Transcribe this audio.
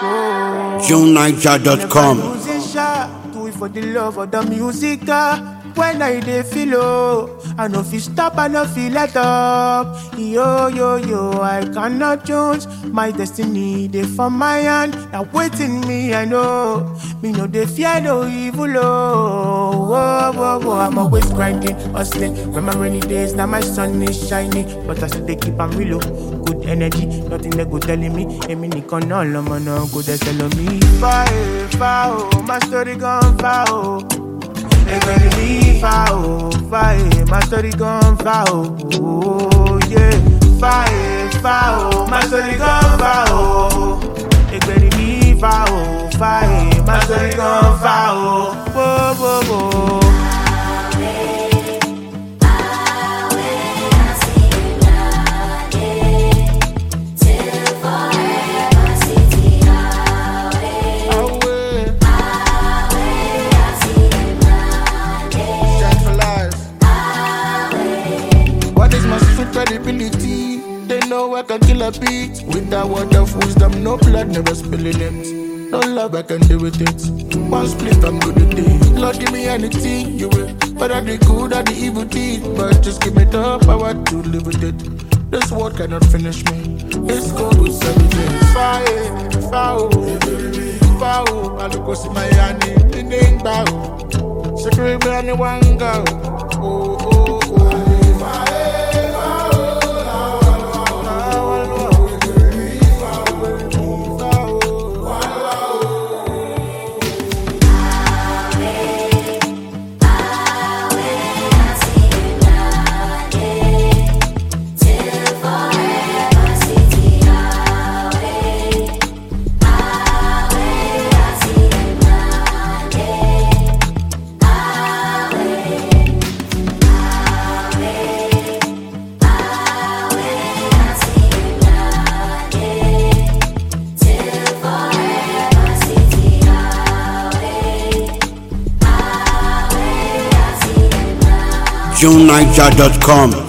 JuneNiger.com. Do it for the love of the music. When I dey feel low, I no feel stop, I no feel let up. Yo, yo, yo, I cannot choose my destiny. They for my hand, now waiting me, I know. Me no dey fear no evil, oh, whoa, whoa, whoa. I'm always grinding, hustling. When my rainy days, now my sun is shining. But I still they keep on real, good energy. Nothing they go telling me. Emi nikon no lomo no go they tell me. Fire, my story gone far, oh. Everybody me fire, my story gone far, oh yeah. Fire, my story gone far, oh. Everybody me fire, my story gone far, oh, whoa, whoa, whoa. Credibility, they know I can kill a beat. With that word of wisdom, no blood, never spilling it. No love, I can do with it. One split, I'm good at it. Lord, give me anything you will. Whether the good or the evil deed, but just give me the power to live with it. This world cannot finish me. It's good with everything. Fire, I look what's in my hand, in the bow. Secret, me anyone go. Oh, oh, oh. JuneNiger.com.